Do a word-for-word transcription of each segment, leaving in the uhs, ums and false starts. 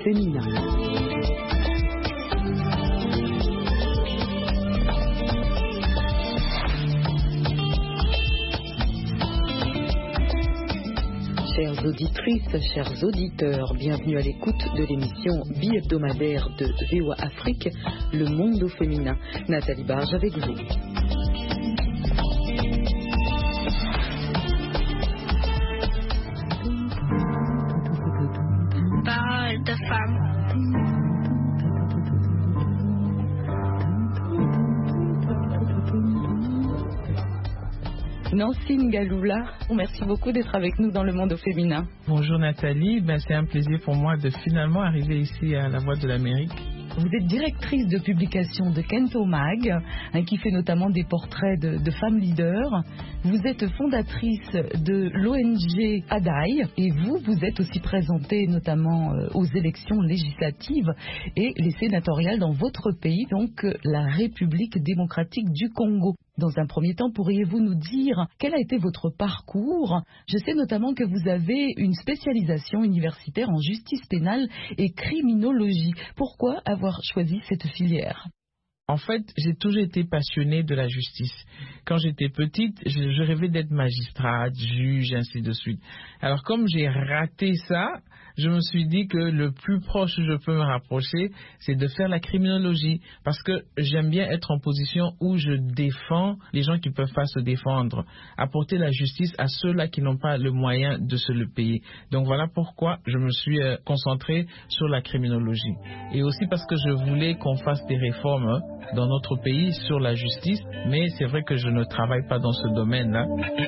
féminin. Chères auditrices, chers auditeurs, bienvenue à l'écoute de l'émission bi-hebdomadaire de V O A Afrique, Le Monde au féminin. Nathalie Barge avec vous. Parole de femme. Nancy Ngaloula, merci beaucoup d'être avec nous dans Le Monde au féminin. Bonjour Nathalie, ben, c'est un plaisir pour moi de finalement arriver ici à La Voix de l'Amérique. Vous êtes directrice de publication de Kento Mag, hein, qui fait notamment des portraits de, de femmes leaders. Vous êtes fondatrice de l'O N G Adai et vous, vous êtes aussi présentée notamment euh, aux élections législatives et les sénatoriales dans votre pays, donc euh, la République démocratique du Congo. Dans un premier temps, pourriez-vous nous dire quel a été votre parcours? Je sais notamment que vous avez une spécialisation universitaire en justice pénale et criminologie. Pourquoi avoir choisi cette filière? En fait, j'ai toujours été passionnée de la justice. Quand j'étais petite, je, je rêvais d'être magistrate, juge, ainsi de suite. Alors comme j'ai raté ça, je me suis dit que le plus proche où je peux me rapprocher, c'est de faire la criminologie. Parce que j'aime bien être en position où je défends les gens qui ne peuvent pas se défendre. Apporter la justice à ceux-là qui n'ont pas le moyen de se le payer. Donc voilà pourquoi je me suis euh, concentré sur la criminologie. Et aussi parce que je voulais qu'on fasse des réformes hein, dans notre pays sur la justice. Mais c'est vrai que je ne travaille pas dans ce domaine-là.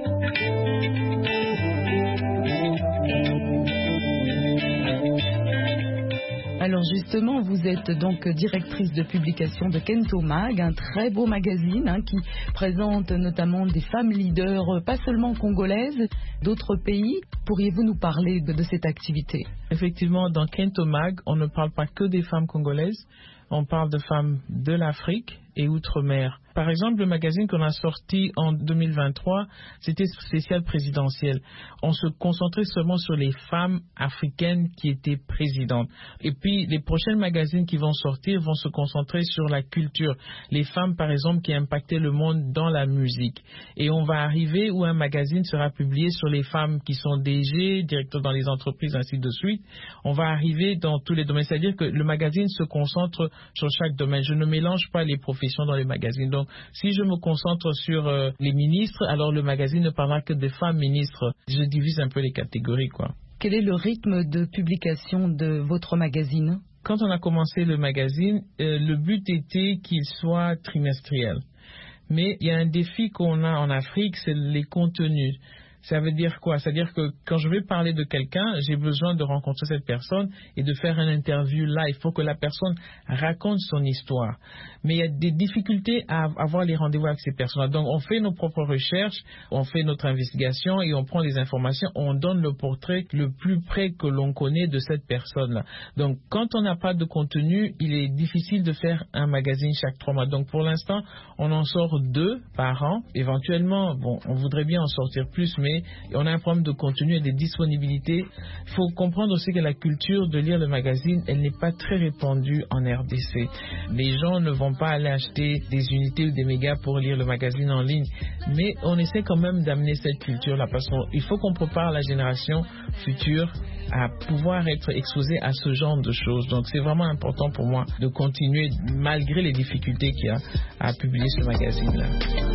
Alors justement, vous êtes donc directrice de publication de Kento Mag, un très beau magazine hein, qui présente notamment des femmes leaders, pas seulement congolaises, d'autres pays. Pourriez-vous nous parler de, de cette activité? Effectivement, dans Kento Mag, on ne parle pas que des femmes congolaises, on parle de femmes de l'Afrique et outre-mer. Par exemple, le magazine qu'on a sorti en deux mille vingt-trois, c'était spécial présidentiel. On se concentrait seulement sur les femmes africaines qui étaient présidentes. Et puis, les prochains magazines qui vont sortir vont se concentrer sur la culture. Les femmes, par exemple, qui impactaient le monde dans la musique. Et on va arriver où un magazine sera publié sur les femmes qui sont D G, directeurs dans les entreprises, ainsi de suite. On va arriver dans tous les domaines. C'est-à-dire que le magazine se concentre sur chaque domaine. Je ne mélange pas les professions dans les magazines. Donc, si je me concentre sur euh, les ministres, alors le magazine ne parlera que des femmes ministres. Je divise un peu les catégories, quoi. Quel est le rythme de publication de votre magazine? Quand on a commencé le magazine, euh, le but était qu'il soit trimestriel. Mais il y a un défi qu'on a en Afrique, c'est les contenus. Ça veut dire quoi? C'est-à-dire que quand je vais parler de quelqu'un, j'ai besoin de rencontrer cette personne et de faire une interview là. Il faut que la personne raconte son histoire. Mais il y a des difficultés à avoir les rendez-vous avec ces personnes. Donc on fait nos propres recherches, on fait notre investigation et on prend les informations, on donne le portrait le plus près que l'on connaît de cette personne-là. Donc quand on n'a pas de contenu, il est difficile de faire un magazine chaque trois mois. Donc pour l'instant, on en sort deux par an. Éventuellement, bon, on voudrait bien en sortir plus, mais on a un problème de contenu et de disponibilité. Il faut comprendre aussi que la culture de lire le magazine, elle n'est pas très répandue en R D C. Les gens ne vont pas aller acheter des unités ou des mégas pour lire le magazine en ligne. Mais on essaie quand même d'amener cette culture-là parce qu'il faut qu'on prépare la génération future à pouvoir être exposé à ce genre de choses. Donc c'est vraiment important pour moi de continuer malgré les difficultés qu'il y a à publier ce magazine-là.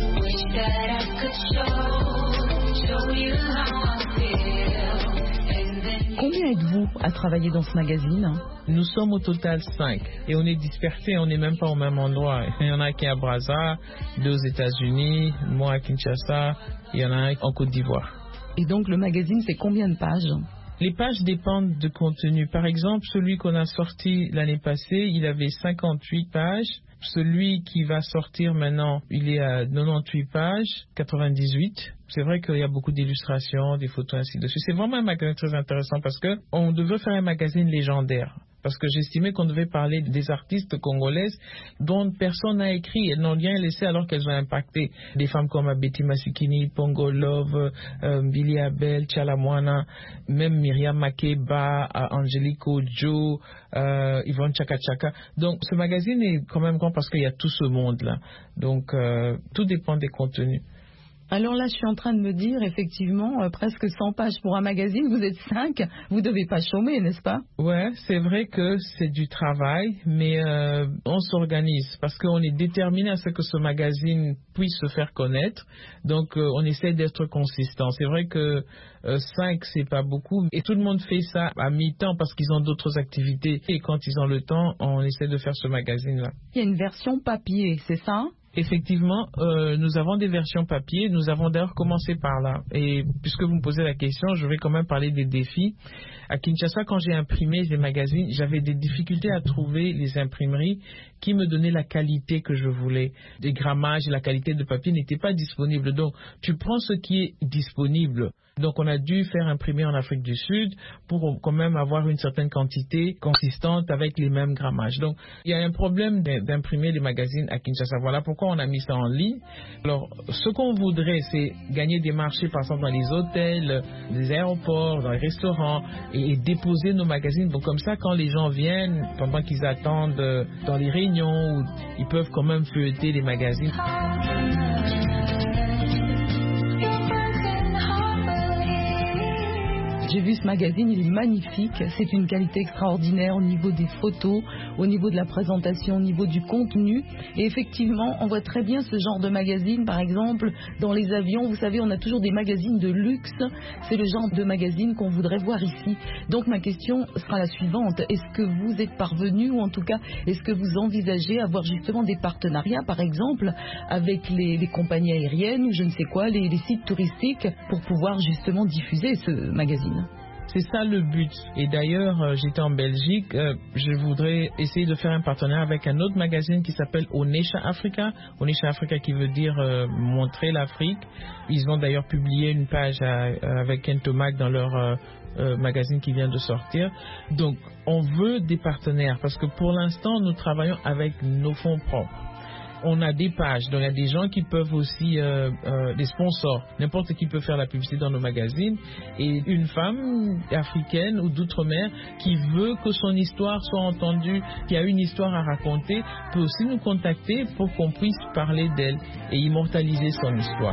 Combien êtes-vous à travailler dans ce magazine? Nous sommes au total cinq et on est dispersés, on n'est même pas au même endroit. Il y en a qui est à Brazza, deux aux États-Unis, moi à Kinshasa, il y en a un en Côte d'Ivoire. Et donc le magazine fait combien de pages? Les pages dépendent de contenu. Par exemple, celui qu'on a sorti l'année passée, il avait cinquante-huit pages. Celui qui va sortir maintenant, il est à quatre-vingt-dix-huit pages, quatre-vingt-dix-huit. C'est vrai qu'il y a beaucoup d'illustrations, des photos, ainsi de suite. C'est vraiment un magazine très intéressant parce qu'on devait faire un magazine légendaire. parce que j'estimais qu'on devait parler des artistes congolaises dont personne n'a écrit, elles n'ont rien laissé alors qu'elles ont impacté des femmes comme Betty Masikini, Pongo Love, euh, Billy Abel, Chalamwana, même Myriam Makeba, Angelique Ojo, euh, Yvonne Chaka Chaka. Donc ce magazine est quand même grand parce qu'il y a tout ce monde-là. Donc euh, tout dépend des contenus. Alors là, je suis en train de me dire, effectivement, euh, presque cent pages pour un magazine, vous êtes cinq, vous ne devez pas chômer, n'est-ce pas? Ouais, c'est vrai que c'est du travail, mais euh, on s'organise parce qu'on est déterminé à ce que ce magazine puisse se faire connaître. Donc, euh, on essaie d'être consistant. C'est vrai que euh, cinq, c'est pas beaucoup, et tout le monde fait ça à mi-temps parce qu'ils ont d'autres activités. Et quand ils ont le temps, on essaie de faire ce magazine-là. Il y a une version papier, c'est ça? Effectivement, euh, nous avons des versions papier. Nous avons d'ailleurs commencé par là. Et puisque vous me posez la question, je vais quand même parler des défis. À Kinshasa, quand j'ai imprimé les magazines, j'avais des difficultés à trouver les imprimeries qui me donnaient la qualité que je voulais. Les grammages et la qualité de papier n'étaient pas disponibles. Donc, tu prends ce qui est disponible. Donc, on a dû faire imprimer en Afrique du Sud pour quand même avoir une certaine quantité consistante avec les mêmes grammages. Donc, il y a un problème d'imprimer les magazines à Kinshasa. Voilà pourquoi on a mis ça en ligne. Alors, ce qu'on voudrait, c'est gagner des marchés, par exemple, dans les hôtels, les aéroports, dans les restaurants, et, et déposer nos magazines. Donc, comme ça, quand les gens viennent, pendant qu'ils attendent dans les réunions, ils peuvent quand même feuilleter les magazines. J'ai vu ce magazine, il est magnifique, c'est une qualité extraordinaire au niveau des photos, au niveau de la présentation, au niveau du contenu. Et effectivement, on voit très bien ce genre de magazine, par exemple, dans les avions. Vous savez, on a toujours des magazines de luxe. C'est le genre de magazine qu'on voudrait voir ici. Donc ma question sera la suivante. Est-ce que vous êtes parvenu, ou en tout cas, est-ce que vous envisagez avoir justement des partenariats, par exemple, avec les, les compagnies aériennes ou je ne sais quoi, les, les sites touristiques, pour pouvoir justement diffuser ce magazine? C'est ça le but. Et d'ailleurs, euh, j'étais en Belgique. Euh, je voudrais essayer de faire un partenariat avec un autre magazine qui s'appelle Onesha Africa. Onesha Africa qui veut dire euh, montrer l'Afrique. Ils ont d'ailleurs publié une page à, avec Kentomag dans leur euh, euh, magazine qui vient de sortir. Donc, on veut des partenaires parce que pour l'instant, nous travaillons avec nos fonds propres. On a des pages, donc il y a des gens qui peuvent aussi, euh, euh, des sponsors, n'importe qui peut faire la publicité dans nos magazines. Et une femme africaine ou d'outre-mer qui veut que son histoire soit entendue, qui a une histoire à raconter, peut aussi nous contacter pour qu'on puisse parler d'elle et immortaliser son histoire.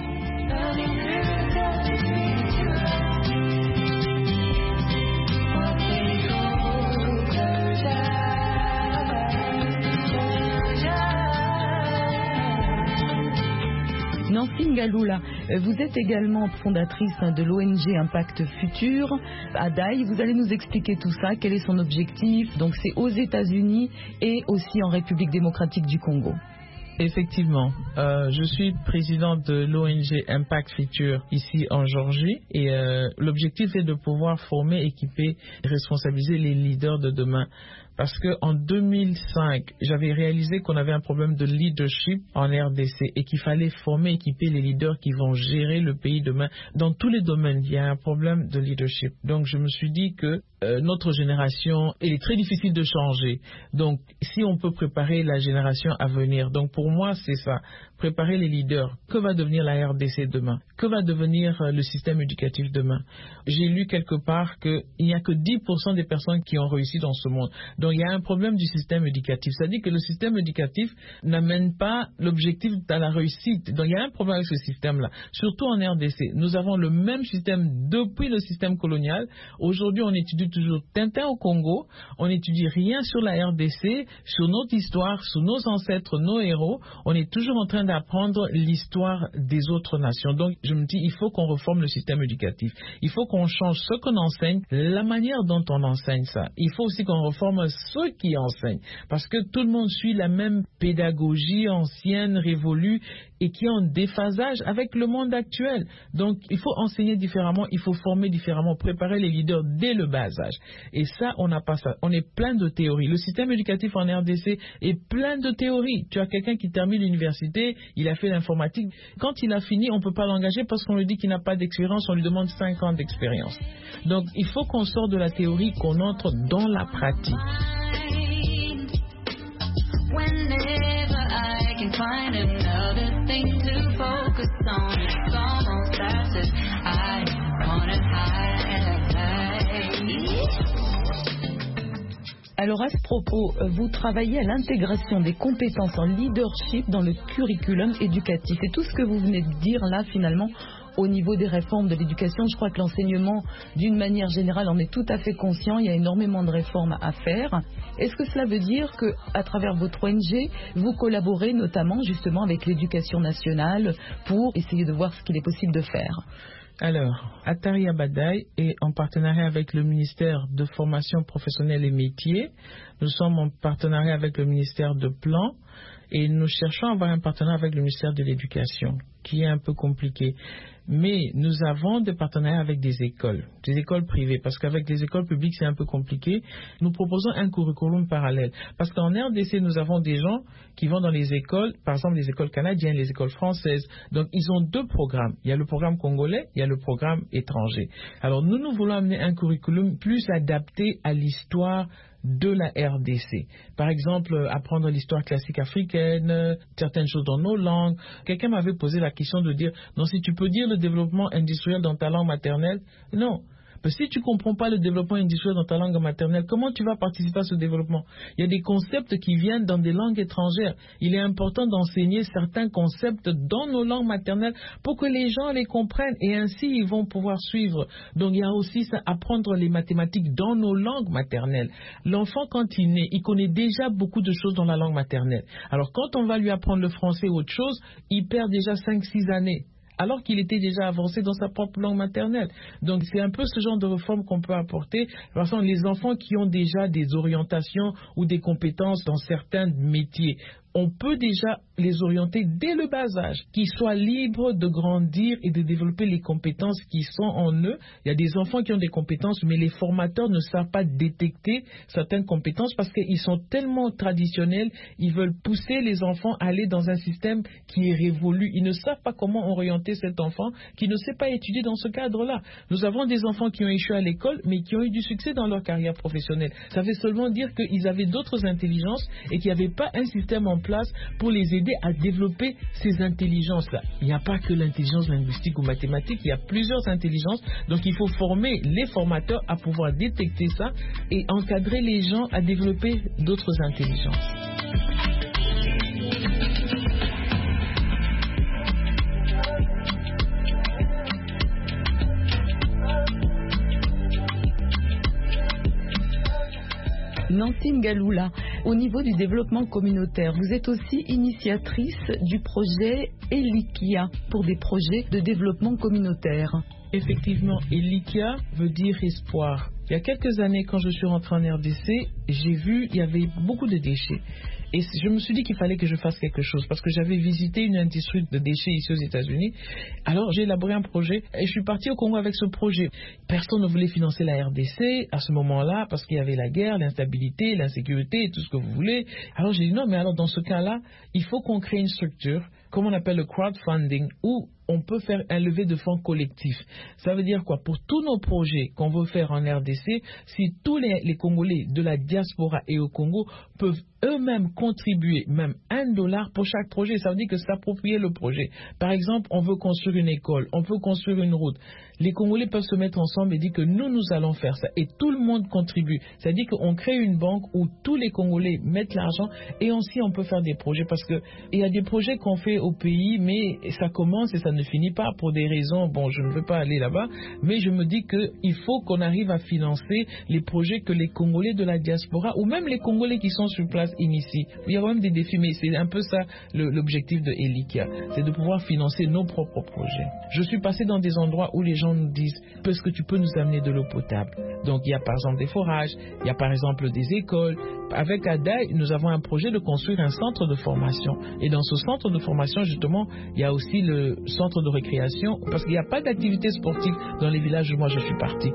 Nancy Ngaloula, vous êtes également fondatrice de l'O N G Impact Futur à Daï. Vous allez nous expliquer tout ça, quel est son objectif. Donc c'est aux États-Unis et aussi en République démocratique du Congo. Effectivement, euh, je suis président de l'O N G Impact Future ici en Géorgie et euh, l'objectif est de pouvoir former, équiper et responsabiliser les leaders de demain. Parce qu'en deux mille cinq, j'avais réalisé qu'on avait un problème de leadership en R D C et qu'il fallait former, équiper les leaders qui vont gérer le pays demain. Dans tous les domaines, il y a un problème de leadership. Donc, je me suis dit que euh, notre génération, elle est très difficile de changer. Donc, si on peut préparer la génération à venir. Donc, pour moi, c'est ça. Préparer les leaders. Que va devenir la R D C demain? Que va devenir euh, le système éducatif demain? J'ai lu quelque part qu'il n'y a que dix pour cent des personnes qui ont réussi dans ce monde. Donc, il y a un problème du système éducatif. C'est-à-dire que le système éducatif n'amène pas l'objectif à la réussite. Donc, il y a un problème avec ce système-là. Surtout en R D C. Nous avons le même système depuis le système colonial. Aujourd'hui, on étudie toujours Tintin au Congo. On n'étudie rien sur la R D C, sur notre histoire, sur nos ancêtres, nos héros. On est toujours en train d'apprendre l'histoire des autres nations. Donc, je me dis, il faut qu'on réforme le système éducatif. Il faut qu'on change ce qu'on enseigne, la manière dont on enseigne ça. Il faut aussi qu'on réforme ceux qui enseignent. Parce que tout le monde suit la même pédagogie ancienne, révolue, et qui est en déphasage avec le monde actuel. Donc, il faut enseigner différemment, il faut former différemment, préparer les leaders dès le bas âge. Et ça, on n'a pas ça. On est plein de théories. Le système éducatif en R D C est plein de théories. Tu as quelqu'un qui termine l'université, il a fait l'informatique. Quand il a fini, on ne peut pas l'engager parce qu'on lui dit qu'il n'a pas d'expérience, on lui demande cinq ans d'expérience. Donc, il faut qu'on sorte de la théorie, qu'on entre dans la pratique. Whenever I can find another thing to focus on, it's almost as if I wanna hide. Alors à ce propos, vous travaillez à l'intégration des compétences en leadership dans le curriculum éducatif. Et tout ce que vous venez de dire là, finalement, au niveau des réformes de l'éducation, je crois que l'enseignement, d'une manière générale, en est tout à fait conscient. Il y a énormément de réformes à faire. Est-ce que cela veut dire qu'à travers votre O N G, vous collaborez notamment justement avec l'éducation nationale pour essayer de voir ce qu'il est possible de faire ? Alors, Attari Abadaye est en partenariat avec le ministère de Formation professionnelle et métiers. Nous sommes en partenariat avec le ministère de Plan et nous cherchons à avoir un partenariat avec le ministère de l'Éducation, qui est un peu compliqué. Mais nous avons des partenariats avec des écoles, des écoles privées, parce qu'avec les écoles publiques, c'est un peu compliqué. Nous proposons un curriculum parallèle. Parce qu'en R D C, nous avons des gens qui vont dans les écoles, par exemple les écoles canadiennes, les écoles françaises. Donc, ils ont deux programmes. Il y a le programme congolais, il y a le programme étranger. Alors, nous, nous voulons amener un curriculum plus adapté à l'histoire de la R D C. Par exemple, apprendre l'histoire classique africaine, certaines choses dans nos langues. Quelqu'un m'avait posé la question de dire, non, si tu peux dire le développement industriel dans ta langue maternelle, non. Parce que si tu ne comprends pas le développement industriel dans ta langue maternelle, comment tu vas participer à ce développement? Il y a des concepts qui viennent dans des langues étrangères. Il est important d'enseigner certains concepts dans nos langues maternelles pour que les gens les comprennent et ainsi ils vont pouvoir suivre. Donc il y a aussi ça, apprendre les mathématiques dans nos langues maternelles. L'enfant, quand il naît, il connaît déjà beaucoup de choses dans la langue maternelle. Alors quand on va lui apprendre le français ou autre chose, il perd déjà cinq six années, alors qu'il était déjà avancé dans sa propre langue maternelle. Donc c'est un peu ce genre de réforme qu'on peut apporter. Par exemple, les enfants qui ont déjà des orientations ou des compétences dans certains métiers, on peut déjà les orienter dès le bas âge, qu'ils soient libres de grandir et de développer les compétences qui sont en eux. Il y a des enfants qui ont des compétences, mais les formateurs ne savent pas détecter certaines compétences parce qu'ils sont tellement traditionnels, ils veulent pousser les enfants à aller dans un système qui est révolu. Ils ne savent pas comment orienter cet enfant qui ne sait pas étudier dans ce cadre-là. Nous avons des enfants qui ont échoué à l'école, mais qui ont eu du succès dans leur carrière professionnelle. Ça veut seulement dire qu'ils avaient d'autres intelligences et qu'il n'y avait pas un système en place pour les aider à développer ces intelligences-là. Il n'y a pas que l'intelligence linguistique ou mathématique, il y a plusieurs intelligences. Donc il faut former les formateurs à pouvoir détecter ça et encadrer les gens à développer d'autres intelligences. Nancy Ngaloula, au niveau du développement communautaire, vous êtes aussi initiatrice du projet Elikia pour des projets de développement communautaire. Effectivement, Elikia veut dire espoir. Il y a quelques années, quand je suis rentrée en R D C, j'ai vu qu'il y avait beaucoup de déchets. Et je me suis dit qu'il fallait que je fasse quelque chose parce que j'avais visité une industrie de déchets ici aux États-Unis. Alors j'ai élaboré un projet et je suis partie au Congo avec ce projet. Personne ne voulait financer la R D C à ce moment-là parce qu'il y avait la guerre, l'instabilité, l'insécurité et tout ce que vous voulez. Alors j'ai dit non, mais alors dans ce cas-là, il faut qu'on crée une structure, comme on appelle le crowdfunding, où on peut faire un levée de fonds collectif. Ça veut dire quoi? Pour tous nos projets qu'on veut faire en R D C, si tous les, les Congolais de la diaspora et au Congo peuvent eux-mêmes contribuer, même un dollar pour chaque projet, ça veut dire que s'approprier le projet. Par exemple, on veut construire une école, on veut construire une route. Les Congolais peuvent se mettre ensemble et dire que nous, nous allons faire ça. Et tout le monde contribue. C'est-à-dire qu'on crée une banque où tous les Congolais mettent l'argent et aussi on peut faire des projets. Parce qu'il y a des projets qu'on fait au pays, mais ça commence et ça ne finit pas pour des raisons. Bon, je ne veux pas aller là-bas, mais je me dis qu'il faut qu'on arrive à financer les projets que les Congolais de la diaspora ou même les Congolais qui sont sur place initient. Il y a même des défis, mais c'est un peu ça l'objectif de Elikia. C'est de pouvoir financer nos propres projets. Je suis passé dans des endroits où les gens gens nous disent, est-ce que tu peux nous amener de l'eau potable? Donc il y a par exemple des forages, il y a par exemple des écoles. Avec Adaï, nous avons un projet de construire un centre de formation. Et dans ce centre de formation, justement, il y a aussi le centre de récréation, parce qu'il n'y a pas d'activité sportive dans les villages où moi je suis partie.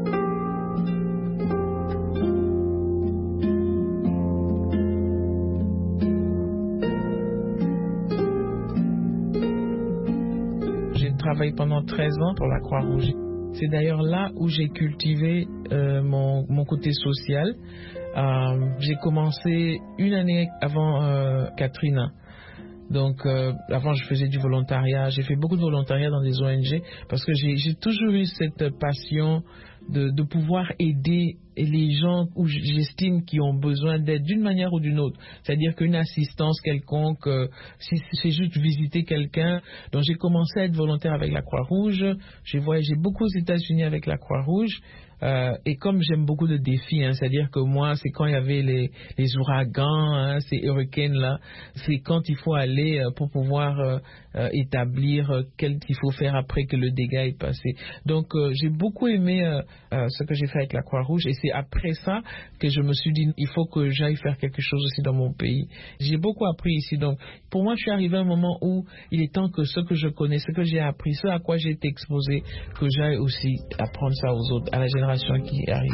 J'ai travaillé pendant treize ans pour la Croix-Rouge. C'est d'ailleurs là où j'ai cultivé euh, mon, mon côté social. Euh, j'ai commencé une année avant euh, Katrina. Donc, euh, avant, je faisais du volontariat. J'ai fait beaucoup de volontariat dans des O N G parce que j'ai, j'ai toujours eu cette passion de, de pouvoir aider les gens où j'estime qui ont besoin d'aide d'une manière ou d'une autre. C'est-à-dire qu'une assistance quelconque, euh, si c'est juste visiter quelqu'un. Donc, j'ai commencé à être volontaire avec la Croix-Rouge. J'ai voyagé beaucoup aux États-Unis avec la Croix-Rouge. Euh, et comme j'aime beaucoup de défis, hein, c'est-à-dire que moi, c'est quand il y avait les, les ouragans, hein, ces hurricanes là, c'est quand il faut aller euh, pour pouvoir euh, euh, établir euh, quel qu'il faut faire après que le dégât est passé. Donc euh, j'ai beaucoup aimé euh, euh, ce que j'ai fait avec la Croix-Rouge, et c'est après ça que je me suis dit il faut que j'aille faire quelque chose aussi dans mon pays. J'ai beaucoup appris ici, donc pour moi je suis arrivé à un moment où il est temps que ce que je connais, ce que j'ai appris, ce à quoi j'ai été exposé, que j'aille aussi apprendre ça aux autres, à la génération qui arrive.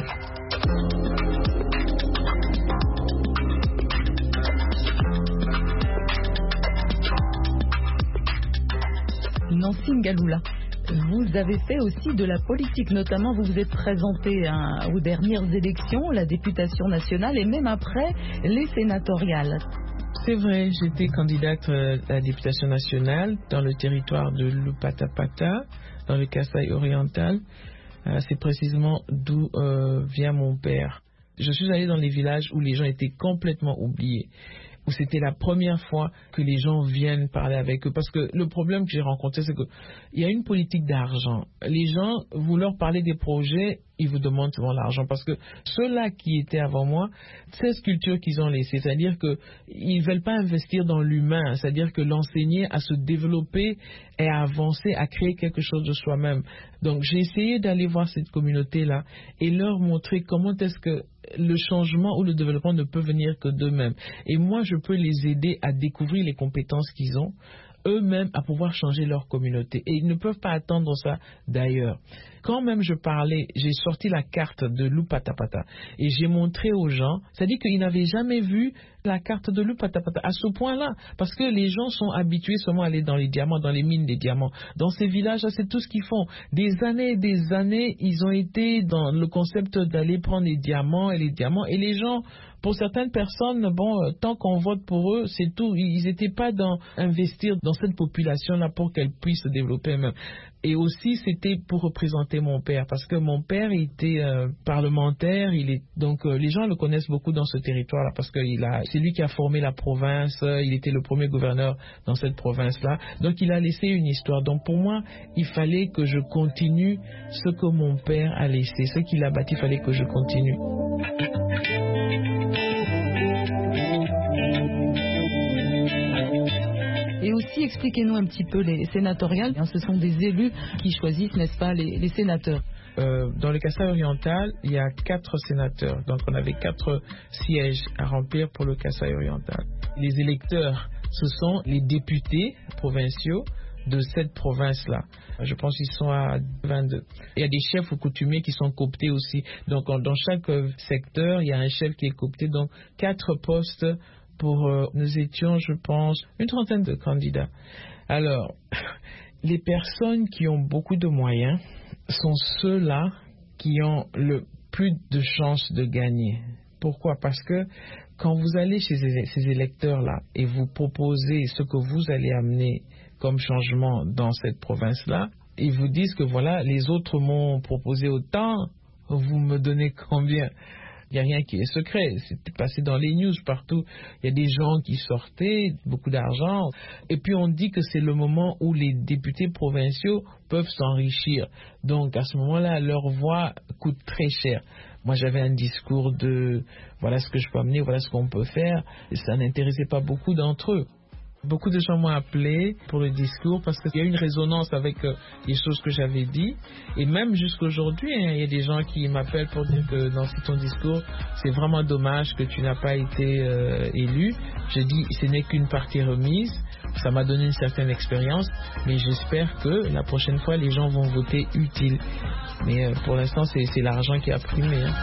Nancy Ngaloula, vous avez fait aussi de la politique, notamment vous vous êtes présenté hein, aux dernières élections, la députation nationale et même après les sénatoriales. C'est vrai, j'étais candidate à la députation nationale dans le territoire de Lupatapata, dans le Kasaï oriental. C'est précisément d'où euh, vient mon père. Je suis allée dans les villages où les gens étaient complètement oubliés, où c'était la première fois que les gens viennent parler avec eux. Parce que le problème que j'ai rencontré, c'est qu'il y a une politique d'argent. Les gens, vous leur parlez des projets, ils vous demandent souvent l'argent. Parce que ceux-là qui étaient avant moi, c'est cette culture qu'ils ont laissée. C'est-à-dire qu'ils ne veulent pas investir dans l'humain. C'est-à-dire que l'enseigner à se développer et à avancer, à créer quelque chose de soi-même. Donc j'ai essayé d'aller voir cette communauté-là et leur montrer comment est-ce que le changement ou le développement ne peut venir que d'eux-mêmes. Et moi, je peux les aider à découvrir les compétences qu'ils ont, eux-mêmes à pouvoir changer leur communauté. Et ils ne peuvent pas attendre ça d'ailleurs. Quand même je parlais, j'ai sorti la carte de Lupatapata et j'ai montré aux gens, c'est-à-dire qu'ils n'avaient jamais vu la carte de Lupatapata à ce point-là, parce que les gens sont habitués seulement à aller dans les diamants, dans les mines des diamants. Dans ces villages-là, c'est tout ce qu'ils font. Des années et des années, ils ont été dans le concept d'aller prendre les diamants et les diamants. Et les gens, pour certaines personnes, bon, euh, tant qu'on vote pour eux, c'est tout. Ils n'étaient pas dans investir dans cette population-là pour qu'elle puisse se développer même. Et aussi, c'était pour représenter mon père, parce que mon père était euh, parlementaire. Il est donc euh, les gens le connaissent beaucoup dans ce territoire-là, parce que il a, c'est lui qui a formé la province. Il était le premier gouverneur dans cette province-là. Donc, il a laissé une histoire. Donc, pour moi, il fallait que je continue ce que mon père a laissé, ce qu'il a bâti. Il fallait que je continue. Et aussi, expliquez-nous un petit peu les sénatoriales. Ce sont des élus qui choisissent, n'est-ce pas, les, les sénateurs. Euh, dans le Kasaï oriental, il y a quatre sénateurs. Donc, on avait quatre sièges à remplir pour le Kasaï oriental. Les électeurs, ce sont les députés provinciaux de cette province-là. Je pense qu'ils sont à vingt-deux. Il y a des chefs coutumiers qui sont cooptés aussi. Donc, dans chaque secteur, il y a un chef qui est coopté. Donc, quatre postes pour... Euh, nous étions, je pense, une trentaine de candidats. Alors, les personnes qui ont beaucoup de moyens sont ceux-là qui ont le plus de chances de gagner. Pourquoi? Parce que quand vous allez chez ces électeurs-là et vous proposez ce que vous allez amener comme changement dans cette province-là, ils vous disent que voilà, les autres m'ont proposé autant, vous me donnez combien? Il n'y a rien qui est secret, c'était passé dans les news partout. Il y a des gens qui sortaient, beaucoup d'argent. Et puis on dit que c'est le moment où les députés provinciaux peuvent s'enrichir. Donc à ce moment-là, leur voix coûte très cher. Moi j'avais un discours de voilà ce que je peux amener, voilà ce qu'on peut faire. Et ça n'intéressait pas beaucoup d'entre eux. Beaucoup de gens m'ont appelé pour le discours parce qu'il y a une résonance avec euh, les choses que j'avais dit. Et même jusqu'aujourd'hui, hein, il y a des gens qui m'appellent pour dire que dans ton discours, c'est vraiment dommage que tu n'as pas été euh, élu. Je dis, ce n'est qu'une partie remise. Ça m'a donné une certaine expérience, mais j'espère que la prochaine fois, les gens vont voter utile. Mais euh, pour l'instant, c'est, c'est l'argent qui a primé. Hein.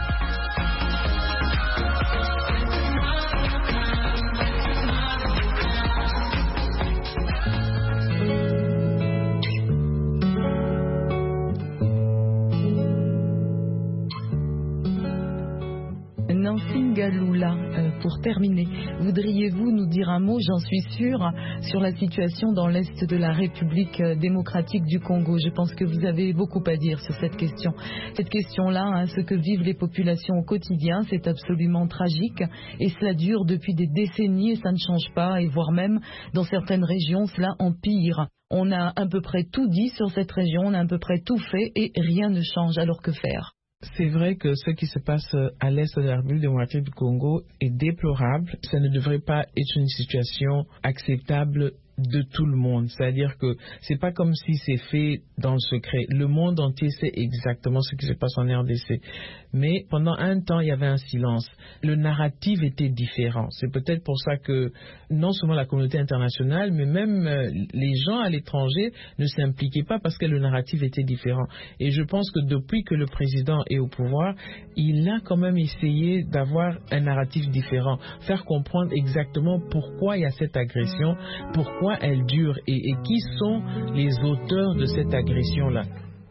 Galoula, euh, pour terminer, voudriez-vous nous dire un mot, j'en suis sûre, sur la situation dans l'Est de la République démocratique du Congo? Je pense que vous avez beaucoup à dire sur cette question. Cette question-là, hein, ce que vivent les populations au quotidien, c'est absolument tragique et cela dure depuis des décennies et ça ne change pas et voire même dans certaines régions, cela empire. On a à peu près tout dit sur cette région, on a à peu près tout fait et rien ne change. Alors que faire? C'est vrai que ce qui se passe à l'est de la République démocratique du Congo est déplorable. Ça ne devrait pas être une situation acceptable de tout le monde. C'est-à-dire que c'est pas comme si c'est fait dans le secret. Le monde entier sait exactement ce qui se passe en R D C. Mais pendant un temps, il y avait un silence. Le narratif était différent. C'est peut-être pour ça que non seulement la communauté internationale, mais même euh, les gens à l'étranger ne s'impliquaient pas parce que le narratif était différent. Et je pense que depuis que le président est au pouvoir, il a quand même essayé d'avoir un narratif différent. Faire comprendre exactement pourquoi il y a cette agression, pourquoi elle dure et, et qui sont les auteurs de cette agression-là.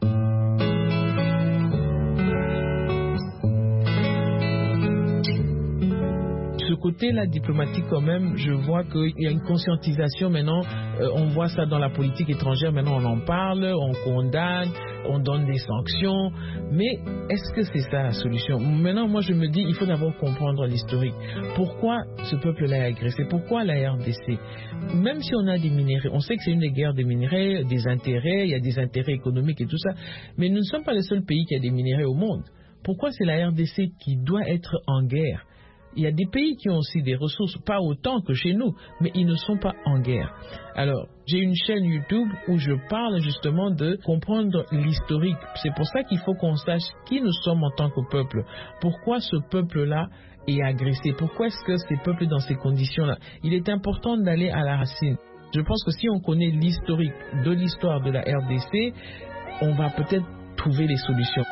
Ce côté-là diplomatique quand même, je vois qu'il y a une conscientisation maintenant, euh, on voit ça dans la politique étrangère, maintenant on en parle, on condamne, on donne des sanctions, mais est-ce que c'est ça la solution? Maintenant moi je me dis, il faut d'abord comprendre l'historique. Pourquoi ce peuple-là est agressé? Pourquoi la R D C? Même si on a des minerais, on sait que c'est une des guerres des minerais, des intérêts, il y a des intérêts économiques et tout ça, mais nous ne sommes pas le seul pays qui a des minerais au monde. Pourquoi c'est la R D C qui doit être en guerre? Il y a des pays qui ont aussi des ressources, pas autant que chez nous, mais ils ne sont pas en guerre. Alors, j'ai une chaîne YouTube où je parle justement de comprendre l'historique. C'est pour ça qu'il faut qu'on sache qui nous sommes en tant que peuple. Pourquoi ce peuple-là est agressé? Pourquoi est-ce que ces peuples dans ces conditions-là? Il est important d'aller à la racine. Je pense que si on connaît l'historique de l'histoire de la R D C, on va peut-être trouver les solutions.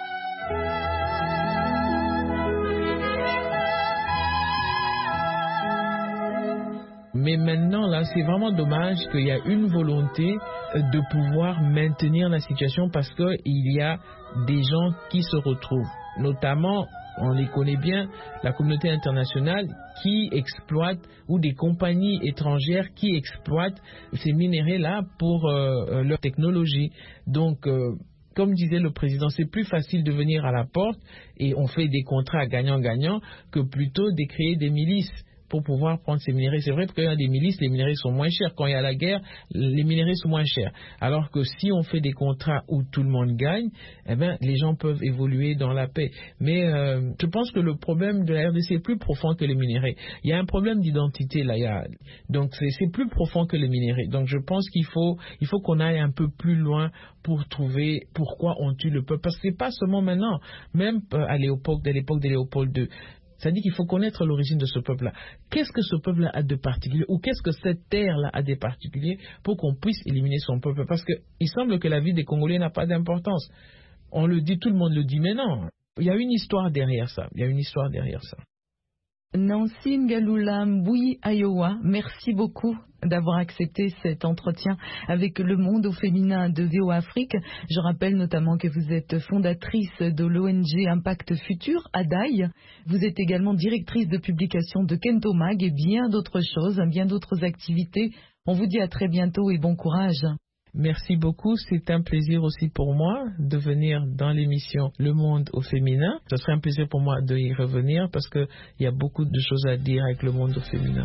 Mais maintenant, là, c'est vraiment dommage qu'il y a une volonté de pouvoir maintenir la situation parce qu'il y a des gens qui se retrouvent. Notamment, on les connaît bien, la communauté internationale qui exploite, ou des compagnies étrangères qui exploitent ces minéraux-là pour euh, leur technologie. Donc, euh, comme disait le président, c'est plus facile de venir à la porte et on fait des contrats gagnant-gagnant que plutôt de créer des milices pour pouvoir prendre ces minéraux. C'est vrai que quand il y a des milices, les minéraux sont moins chers. Quand il y a la guerre, les minéraux sont moins chers. Alors que si on fait des contrats où tout le monde gagne, eh ben, les gens peuvent évoluer dans la paix. Mais euh, je pense que le problème de la R D C est plus profond que les minéraux. Il y a un problème d'identité là. Il y a... Donc c'est, c'est plus profond que les minéraux. Donc je pense qu'il faut, il faut qu'on aille un peu plus loin pour trouver pourquoi on tue le peuple. Parce que c'est pas seulement maintenant, même à l'époque, à l'époque de Léopold deux. C'est-à-dire qu'il faut connaître l'origine de ce peuple-là. Qu'est-ce que ce peuple-là a de particulier, ou qu'est-ce que cette terre-là a de particulier pour qu'on puisse éliminer son peuple? Parce qu'il semble que la vie des Congolais n'a pas d'importance. On le dit, tout le monde le dit, mais non. Il y a une histoire derrière ça. Il y a une histoire derrière ça. Nancy Ngaloula Mbui Ayowa, merci beaucoup d'avoir accepté cet entretien avec Le Monde au féminin de V O Afrique. Je rappelle notamment que vous êtes fondatrice de l'O N G Impact Futur, A D A I. Vous êtes également directrice de publication de Kento Mag et bien d'autres choses, bien d'autres activités. On vous dit à très bientôt et bon courage. Merci beaucoup, c'est un plaisir aussi pour moi de venir dans l'émission Le Monde au féminin. Ce serait un plaisir pour moi de y revenir parce qu'il y a beaucoup de choses à dire avec Le Monde au féminin.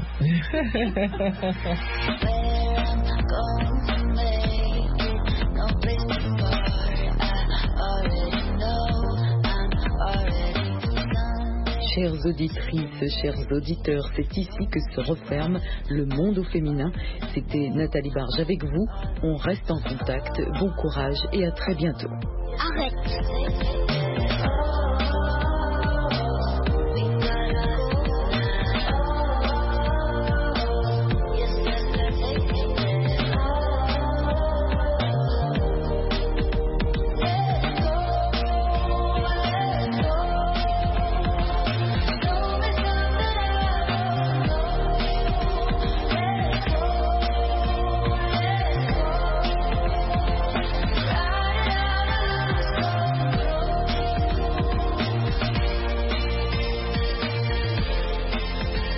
Chères auditrices, chers auditeurs, c'est ici que se referme le monde au féminin. C'était Nathalie Barge avec vous. On reste en contact. Bon courage et à très bientôt. Arrête.